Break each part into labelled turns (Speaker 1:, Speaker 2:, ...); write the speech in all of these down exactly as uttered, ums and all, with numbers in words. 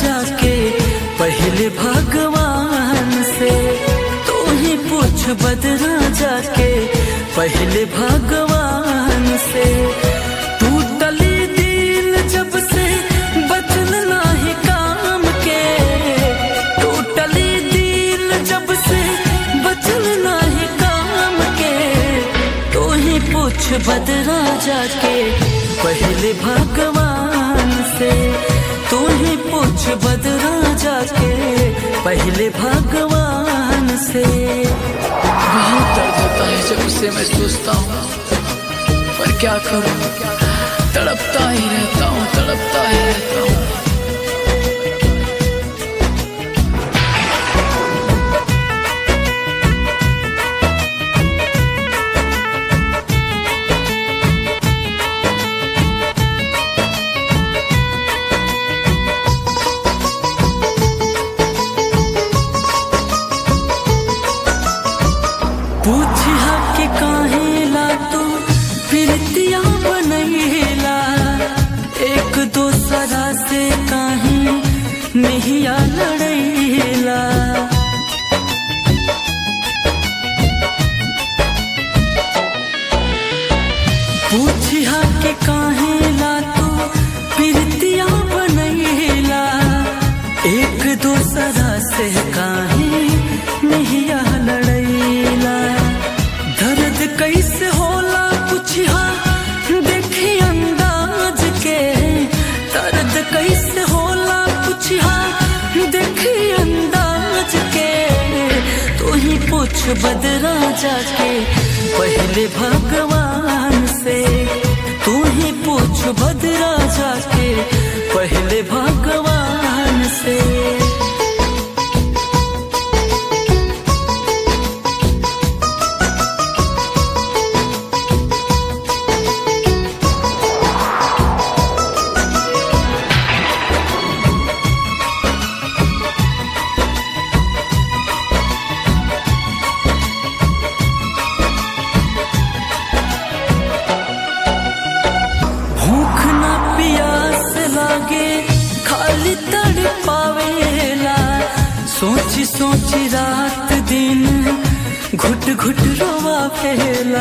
Speaker 1: जाके पहले भगवान से, तू ही पूछ बदरा जाके पहले भगवान से। टूटली दिल जब से बचल नाही काम के, टूटली दिल जब से बचल नाही काम के, तू ही पूछ बदरा जाके पहले भगवान से, तू ही पूछ बदरा जाके पहले भगवान से।
Speaker 2: बहुत दर्द होता है जब उसे मैं सोचता हूँ, पर क्या करूँ, तड़पता ही रहता हूँ, तड़पता ही रहता हूँ।
Speaker 1: पूछा कि काहेला तू प्रीतिया बनैला, एक दोसरा से काहे नहिया लड़ैला। पूछा कि काहेला तू प्रीतिया बनैला, एक दोसरा से काहे नहिया लड़ैला। दर्द कैसे होला पुछिया देखी अंदाज के, दर्द कैसे होला पुछिया देखी अंदाज के, तू ही पूछ बदरा जाके पहले भगवान से, तू ही पूछ बदरा जाके पहले भगवान से। भूख ना प्यास लागे खाली तड़पावेला, सोची सोची रात दिन घुट घुट रोवावेला।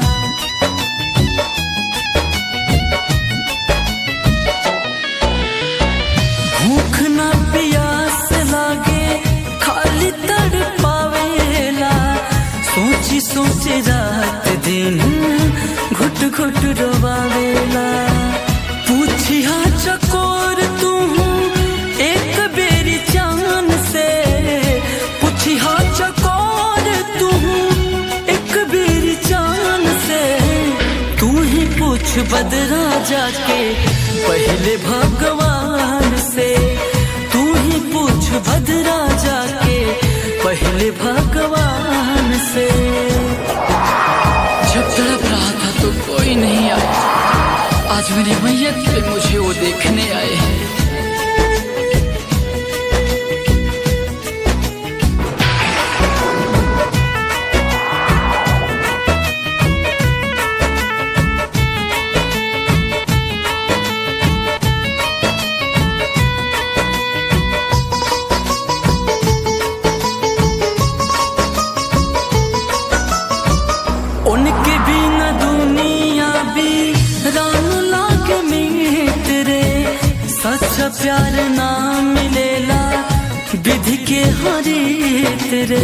Speaker 1: भूख ना प्यास लागे खाली तड़पावेला, सोची सोची रात दिन घुट घुट रोवावेला। पूछिया चकोर तू एक बेरी चान से, पूछिया चकोर तू एक बेरी चान से, तू ही पूछ बदरा जाके पहले भगवान से, तू ही पूछ बदरा जाके पहले भगवान से।
Speaker 2: जब तड़प रहा था तो कोई नहीं आया, आज मेरी मैयत पे मुझे वो देखने आए हैं।
Speaker 1: उनके बिना दुनिया भी रान लागे मित्र, सच्चा प्यार ना मिलेला विधि के हरित रे।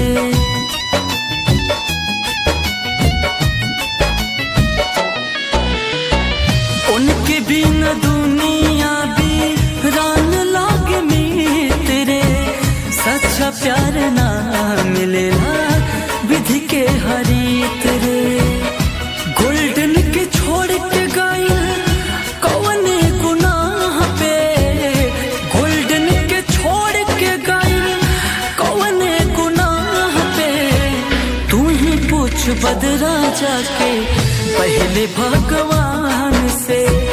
Speaker 1: उनके बिना दुनिया भी रान लागे मित्र, सच्चा प्यार ना मिलेला विधि के हरित रे। गोल्डन के छोड़ के गई कौन गुनाह पे, गोल्डन के छोड़ के गई कौन गुनाह पे, तू ही पूछ बदरा जाके पहले भगवान से।